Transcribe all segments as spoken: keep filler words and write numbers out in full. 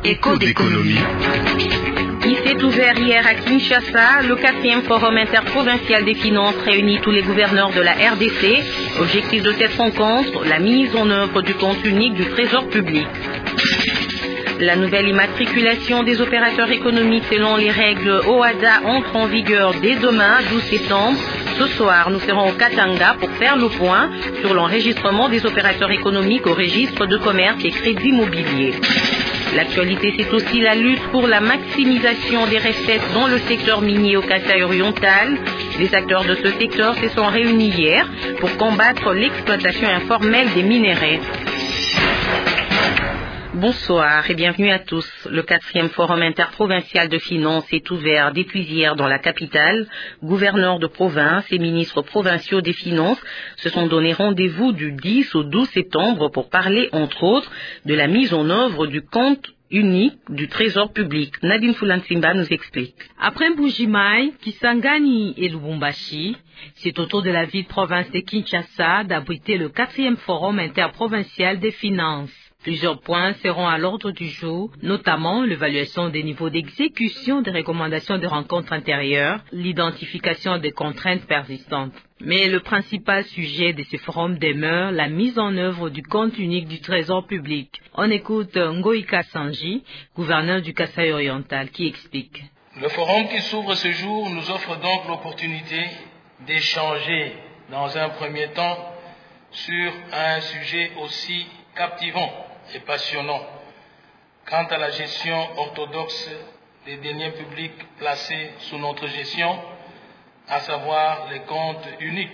Écho d'économie. Il s'est ouvert hier à Kinshasa. Le quatrième forum interprovincial des finances réunit tous les gouverneurs de la R D C. Objectif de cette rencontre, la mise en œuvre du compte unique du Trésor public. La nouvelle immatriculation des opérateurs économiques selon les règles O A D A entre en vigueur dès demain, douze septembre. Ce soir, nous serons au Katanga pour faire le point sur l'enregistrement des opérateurs économiques au registre de commerce et crédit immobilier. L'actualité, c'est aussi la lutte pour la maximisation des recettes dans le secteur minier au Kasaï oriental. Les acteurs de ce secteur se sont réunis hier pour combattre l'exploitation informelle des minerais. Bonsoir et bienvenue à tous. Le quatrième forum interprovincial de finances est ouvert depuis hier dans la capitale. Gouverneurs de province et ministres provinciaux des finances se sont donné rendez-vous du dix au douze septembre pour parler entre autres de la mise en œuvre du compte unique du Trésor public. Nadine Fulansimba nous explique. Après Mbujimaï, Kisangani et Lubumbashi, c'est au tour de la ville-province de Kinshasa d'abriter le quatrième forum interprovincial des finances. Plusieurs points seront à l'ordre du jour, notamment l'évaluation des niveaux d'exécution des recommandations de rencontres antérieures, l'identification des contraintes persistantes. Mais le principal sujet de ce forum demeure la mise en œuvre du compte unique du Trésor public. On écoute Ngoïka Sanji, gouverneur du Kasaï oriental, qui explique. Le forum qui s'ouvre ce jour nous offre donc l'opportunité d'échanger dans un premier temps sur un sujet aussi captivant et passionnant quant à la gestion orthodoxe des deniers publics placés sous notre gestion, à savoir les comptes uniques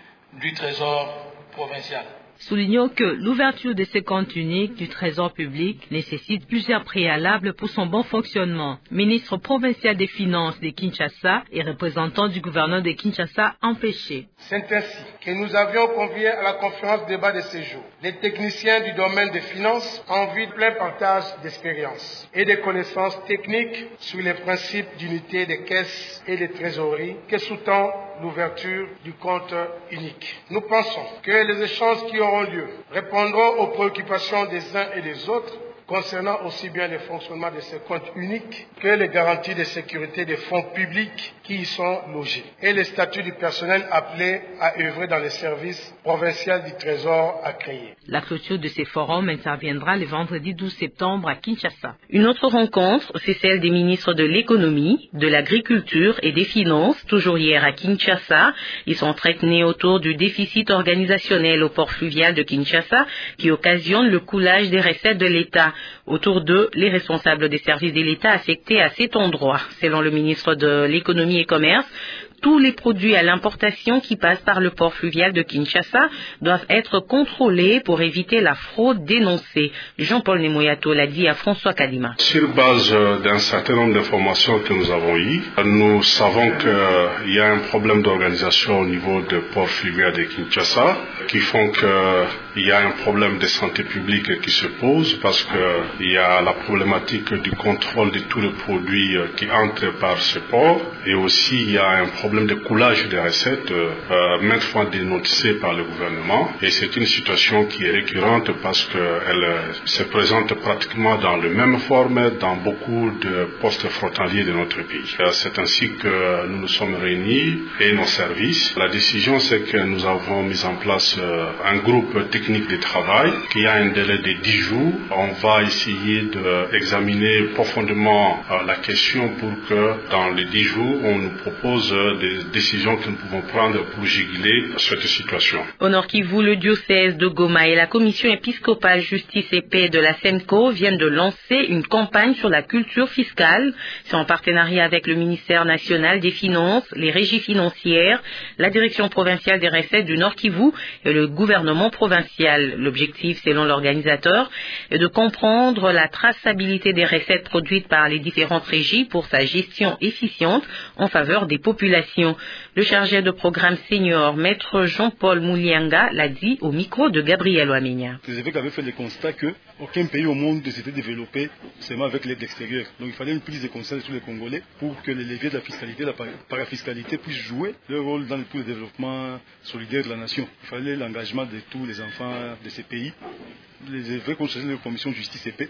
du Trésor provincial. Soulignons que l'ouverture de ce compte unique du Trésor public nécessite plusieurs préalables pour son bon fonctionnement. Ministre provincial des Finances de Kinshasa et représentant du gouverneur de Kinshasa empêché. C'est ainsi que nous avions convié à la conférence débat de ce jour les techniciens du domaine des finances en vue de plein partage d'expérience et de connaissances techniques sur les principes d'unité des caisses et des trésoreries que sous-tend l'ouverture du compte unique. Nous pensons que les échanges qui auront lieu répondront aux préoccupations des uns et des autres concernant aussi bien le fonctionnement de ce compte unique que les garanties de sécurité des fonds publics qui y sont logés et les statuts du personnel appelé à œuvrer dans les services provinciaux du Trésor à créer. La clôture de ces forums interviendra le vendredi douze septembre à Kinshasa. Une autre rencontre, c'est celle des ministres de l'économie, de l'agriculture et des finances, toujours hier à Kinshasa. Ils sont entretenus autour du déficit organisationnel au port fluvial de Kinshasa qui occasionne le coulage des recettes de l'État. Autour d'eux, les responsables des services de l'État affectés à cet endroit. Selon le ministre de l'économie et commerce, tous les produits à l'importation qui passent par le port fluvial de Kinshasa doivent être contrôlés pour éviter la fraude dénoncée. Jean-Paul Nemoyato l'a dit à François Kadima. Sur base d'un certain nombre d'informations que nous avons eues, nous savons qu'il y a un problème d'organisation au niveau du port fluvial de Kinshasa qui font qu'il y a un problème de santé publique qui se pose parce qu'il y a la problématique du contrôle de tous les produits qui entrent par ce port et aussi il y a un problème de coulage des recettes euh, maintes fois dénoncé par le gouvernement et c'est une situation qui est récurrente parce qu'elle se présente pratiquement dans la même forme dans beaucoup de postes frontaliers de notre pays. C'est ainsi que nous nous sommes réunis et nos services. La décision c'est que nous avons mis en place euh, un groupe technique de travail qui a un délai de dix jours. On va essayer d'examiner profondément euh, la question pour que dans les dix jours on nous propose euh, des décisions que nous pouvons prendre pour juguler cette situation. Au Nord Kivu, le diocèse de Goma et la commission épiscopale justice et paix de la SEMCO viennent de lancer une campagne sur la culture fiscale. C'est en partenariat avec le ministère national des Finances, les régies financières, la direction provinciale des recettes du Nord Kivu et le gouvernement provincial. L'objectif, selon l'organisateur, est de comprendre la traçabilité des recettes produites par les différentes régies pour sa gestion efficiente en faveur des populations. Le chargé de programme senior, maître Jean-Paul Moulianga, l'a dit au micro de Gabriel Ouamenia. Les évêques avaient fait le constat qu'aucun pays au monde ne s'était développé seulement avec l'aide extérieure. Donc il fallait une prise de conscience sur les Congolais pour que les leviers de la fiscalité, de la parafiscalité puissent jouer leur rôle dans le développement solidaire de la nation. Il fallait l'engagement de tous les enfants de ces pays. Les évêques ont choisi la commission de justice et paix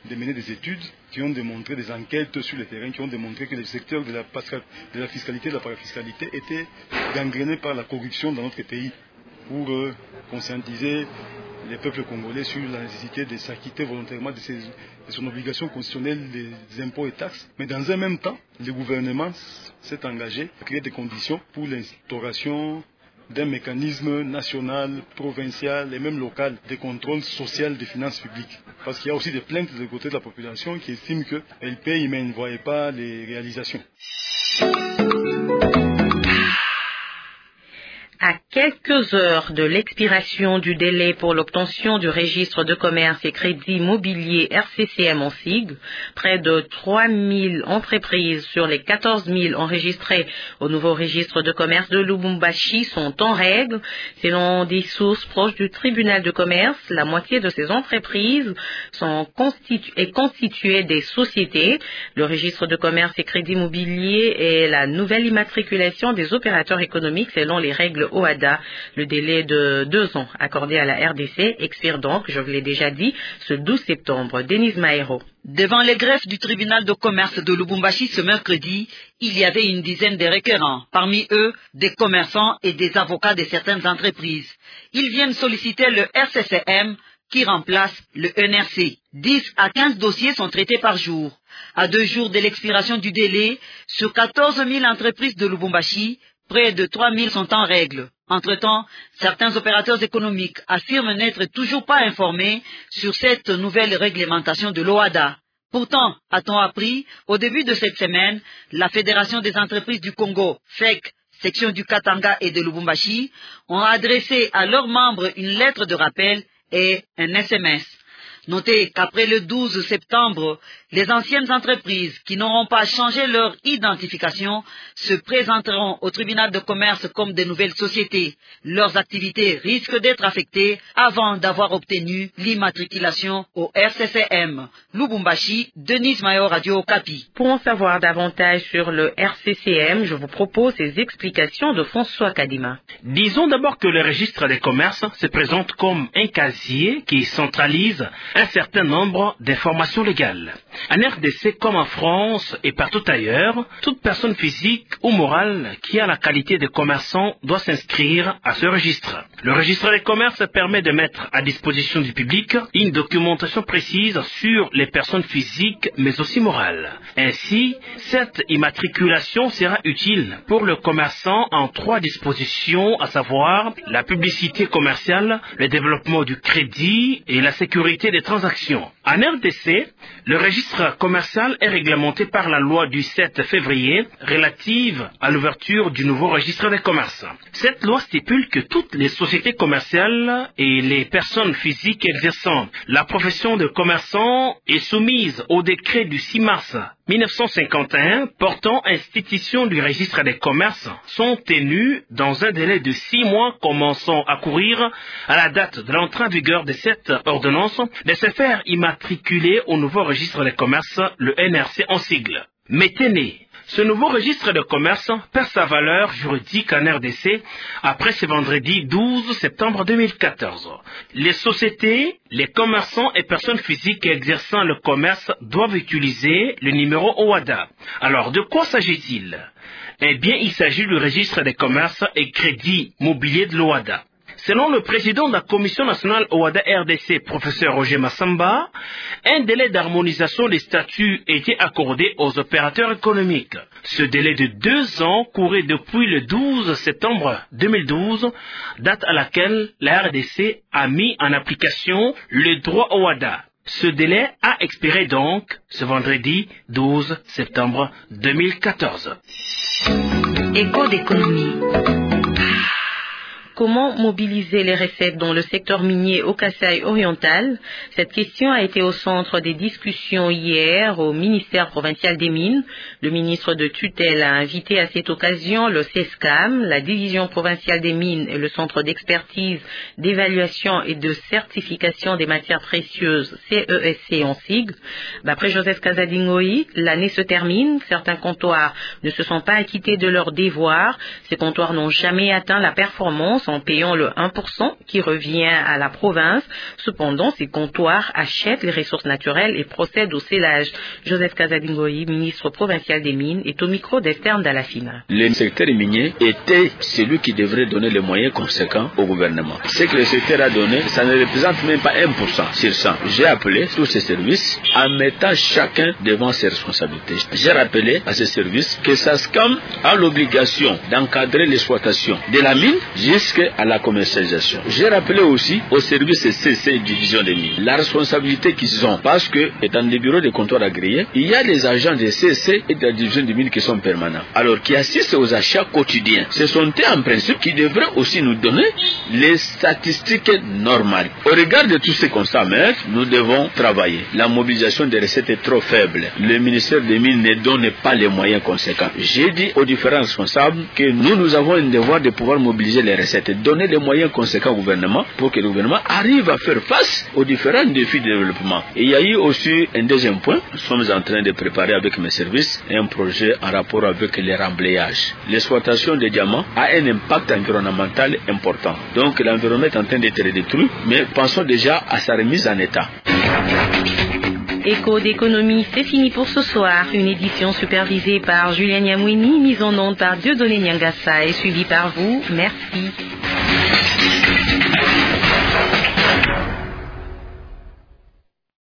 de mener des études qui ont démontré, des enquêtes sur le terrain, qui ont démontré que le secteur de la, de la fiscalité et de la parafiscalité était gangréné par la corruption dans notre pays, pour euh, conscientiser les peuples congolais sur la nécessité de s'acquitter volontairement de, ses, de son obligation constitutionnelle des impôts et taxes. Mais dans un même temps, le gouvernement s'est engagé à créer des conditions pour l'instauration d'un mécanisme national, provincial et même local de contrôle social des finances publiques. Parce qu'il y a aussi des plaintes de côté de la population qui estiment qu'elle paye mais ne voit pas les réalisations. À quelques heures de l'expiration du délai pour l'obtention du registre de commerce et crédit immobilier R C C M en sigle, près de trois mille entreprises sur les quatorze mille enregistrées au nouveau registre de commerce de Lubumbashi sont en règle. Selon des sources proches du tribunal de commerce, la moitié de ces entreprises sont constitu- est constituée des sociétés. Le registre de commerce et crédit immobilier est la nouvelle immatriculation des opérateurs économiques selon les règles O A D A. Le délai de deux ans accordé à la R D C expire donc, je vous l'ai déjà dit, ce douze septembre. Denise Maero. Devant les greffes du tribunal de commerce de Lubumbashi ce mercredi, il y avait une dizaine de requérants, parmi eux des commerçants et des avocats de certaines entreprises. Ils viennent solliciter le R C C M qui remplace le N R C. dix à quinze dossiers sont traités par jour. À deux jours de l'expiration du délai, sur quatorze mille entreprises de Lubumbashi, près de trois mille sont en règle. Entre-temps, certains opérateurs économiques affirment n'être toujours pas informés sur cette nouvelle réglementation de l'O A D A. Pourtant, a-t-on appris, au début de cette semaine, la Fédération des entreprises du Congo, F E C, section du Katanga et de Lubumbashi, ont adressé à leurs membres une lettre de rappel et un S M S. Notez qu'après le douze septembre, les anciennes entreprises qui n'auront pas changé leur identification se présenteront au tribunal de commerce comme de nouvelles sociétés. Leurs activités risquent d'être affectées avant d'avoir obtenu l'immatriculation au R C C M. Lubumbashi, Denise Mayo, Radio Okapi. Pour en savoir davantage sur le R C C M, je vous propose ces explications de François Kadima. Disons d'abord que le registre des commerces se présente comme un casier qui centralise un certain nombre d'informations légales. En R D C comme en France et partout ailleurs, toute personne physique ou morale qui a la qualité de commerçant doit s'inscrire à ce registre. Le registre des commerces permet de mettre à disposition du public une documentation précise sur les personnes physiques mais aussi morales. Ainsi, cette immatriculation sera utile pour le commerçant en trois dispositions, à savoir la publicité commerciale, le développement du crédit et la sécurité des transactions. En R D C, le registre commercial est réglementé par la loi du sept février relative à l'ouverture du nouveau registre des commerces. Cette loi stipule que toutes les sociétés commerciales et les personnes physiques exerçant la profession de commerçant est soumise au décret du six mars mille neuf cent cinquante et un portant institution du registre des commerces sont tenues dans un délai de six mois commençant à courir à la date de l'entrée en vigueur de cette ordonnance de se faire immatriculer au nouveau registre des commerces, le N R C en sigle. Mais tenez, ce nouveau registre de commerce perd sa valeur juridique en R D C après ce vendredi douze septembre deux mille quatorze. Les sociétés, les commerçants et personnes physiques exerçant le commerce doivent utiliser le numéro O A D A. Alors, de quoi s'agit-il? Eh bien, il s'agit du registre des commerces et crédits mobiliers de l'O A D A. Selon le président de la Commission nationale O A D A R D C, professeur Roger Massamba, un délai d'harmonisation des statuts était accordé aux opérateurs économiques. Ce délai de deux ans courait depuis le douze septembre deux mille douze, date à laquelle la R D C a mis en application le droit O A D A. Ce délai a expiré donc ce vendredi douze septembre deux mille quatorze. Écho d'économie. Comment mobiliser les recettes dans le secteur minier au Kasaï oriental? Cette question a été au centre des discussions hier au ministère provincial des Mines. Le ministre de tutelle a invité à cette occasion le CESCAM, la division provinciale des Mines et le centre d'expertise, d'évaluation et de certification des matières précieuses, C E S C en sigle. D'après Joseph Casadingoï, l'année se termine. Certains comptoirs ne se sont pas acquittés de leurs devoirs. Ces comptoirs n'ont jamais atteint la performance en payant le un pour cent qui revient à la province. Cependant, ces comptoirs achètent les ressources naturelles et procèdent au scellage. Joseph Kazadingoyi, ministre provincial des Mines, est au micro d'Esther Ndalafina. Le secteur minier était celui qui devrait donner les moyens conséquents au gouvernement. Ce que le secteur a donné, ça ne représente même pas un pour cent sur cent. J'ai appelé tous ces services en mettant chacun devant ses responsabilités. J'ai rappelé à ces services que SASCAM a l'obligation d'encadrer l'exploitation de la mine jusqu'à la commercialisation. J'ai rappelé aussi aux services C C Division des mines la responsabilité qu'ils ont parce que dans les bureaux de comptoirs agréés, il y a des agents de C C et de la Division des mines qui sont permanents. Alors qui assistent aux achats quotidiens. Ce sont eux en principe qui devraient aussi nous donner les statistiques normales. Au regard de tous ces constats, nous devons travailler. La mobilisation des recettes est trop faible. Le ministère des Mines ne donne pas les moyens conséquents. J'ai dit aux différents responsables que nous, nous avons un devoir de pouvoir mobiliser les recettes et donner les moyens conséquents au gouvernement pour que le gouvernement arrive à faire face aux différents défis de développement. Et il y a eu aussi un deuxième point. Nous sommes en train de préparer avec mes services un projet en rapport avec les remblayages. L'exploitation des diamants a un impact environnemental important. Donc l'environnement est en train d'être détruit, mais pensons déjà à sa remise en état. Écho d'économie, c'est fini pour ce soir. Une édition supervisée par Julien Niamouini, mise en onde par Dieudonné Nyangassa et suivie par vous. Merci.